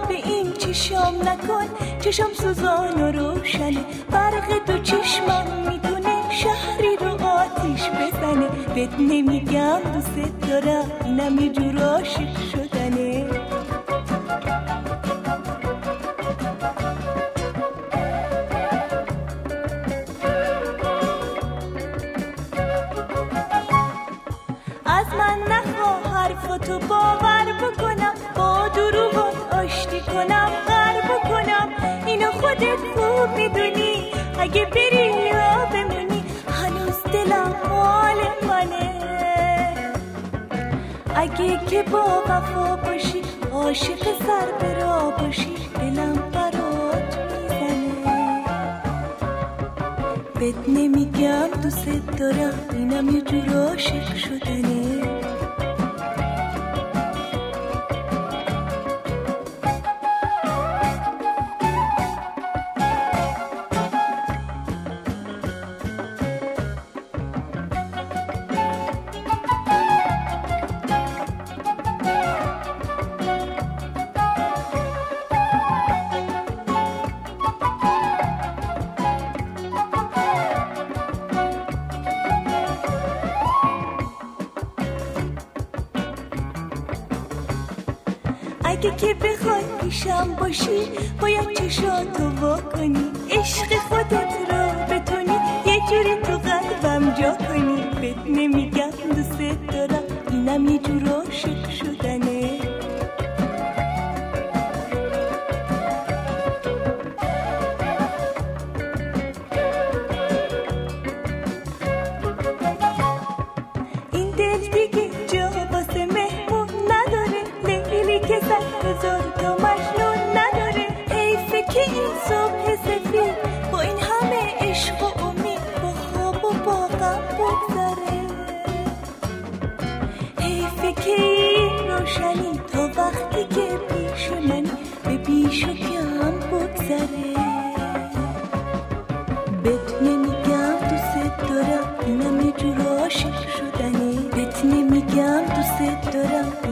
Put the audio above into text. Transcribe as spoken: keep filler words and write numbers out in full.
به این چشم نکن، چشم سوزان و روشنه، برق دو چشمم میتونه شهری رو آتیش بزنه. بهت نمیگم دوست دارم، اینم یه جور عاشق شدنه. از من نخواه حرفاتو باور بکنم، با دروغات آشتی کنم، غر بکنم. اینو خودت خوب میدونی، اگه بری یا بمونی هنوز دلم مال منه. اگه که با وفا باشی، عاشق سر به راه باشی، دلم برات میزنه. بهت نمیگم دوست دارم، اینم یه جور عاشق شدنه. اگه که بخوای پیشم باشی، باید چشاتو وا کنی، عشق خودت رو بتونی یه جوری تو قلبم جا کنی. بهت نمیگم دوست دارم، اینم یه جور عاشق شدنه. این دل دیگه جا واسه مهمون نداره، لیلی که صد هزار تا مجنون نداره. حیفه که این صبح سفید با این همه عشق و امید با خواب و با غم بگذره. حیفه که این روشنی تا وقتی که پیش منی به بیش و کم بگذره. بهت نمیگم دوست دارم، اینم یه جور عاشق شدنی. بهت نمیگم دوست دارم،